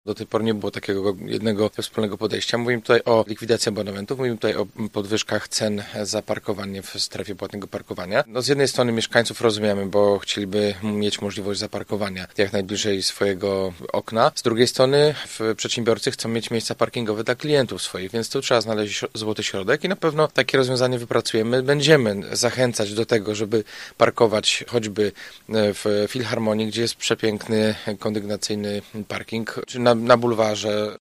Do tej pory nie było takiego jednego wspólnego podejścia. Mówimy tutaj o likwidacji abonamentów, mówimy tutaj o podwyżkach cen za parkowanie w strefie płatnego parkowania. Z jednej strony mieszkańców rozumiemy, bo chcieliby mieć możliwość zaparkowania jak najbliżej swojego okna. Z drugiej strony przedsiębiorcy chcą mieć miejsca parkingowe dla klientów swoich, więc tu trzeba znaleźć złoty środek i na pewno takie rozwiązanie wypracujemy. Będziemy zachęcać do tego, żeby parkować choćby w Filharmonii, gdzie jest przepiękny kondygnacyjny parking, czy na bulwarze.